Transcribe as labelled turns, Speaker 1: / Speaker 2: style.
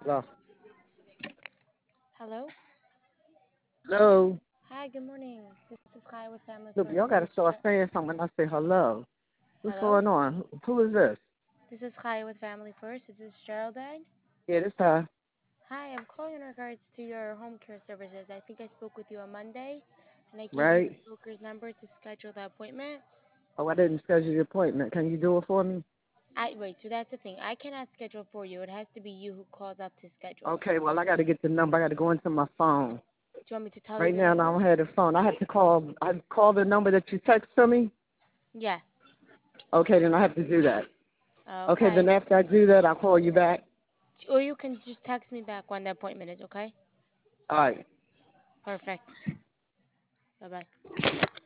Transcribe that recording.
Speaker 1: Hello.
Speaker 2: Hello.
Speaker 1: Hello.
Speaker 2: Hi, good morning. This is Kai with Family
Speaker 1: Look,
Speaker 2: First.
Speaker 1: y'all
Speaker 2: This
Speaker 1: got to
Speaker 2: is
Speaker 1: start saying something when I say hello. What's
Speaker 2: Hello.
Speaker 1: going on? Who is this?
Speaker 2: This is Kai with Family First. Is this Geraldine?
Speaker 1: Yeah, this time.
Speaker 2: Hi, I'm calling in regards to your home care services. I think I spoke with you on Monday, and I gave you the
Speaker 1: Right?
Speaker 2: broker's number to schedule the appointment.
Speaker 1: Oh, I didn't schedule the appointment. Can you do it for me?
Speaker 2: I wait. So that's the thing. I cannot schedule for you. It has to be you who calls up to schedule.
Speaker 1: Okay, well, I got to get the number. I got to go into my phone.
Speaker 2: Do you want me to tell you
Speaker 1: Right
Speaker 2: the
Speaker 1: now, I
Speaker 2: number?
Speaker 1: don't have the phone. I had to call. I called the number that you text to me.
Speaker 2: Yes.
Speaker 1: Okay, then I have to do that. Okay,
Speaker 2: Okay.
Speaker 1: then after I do that, I'll call you back.
Speaker 2: Or you can just text me back when the appointment is. Okay.
Speaker 1: All right.
Speaker 2: Perfect. Bye bye.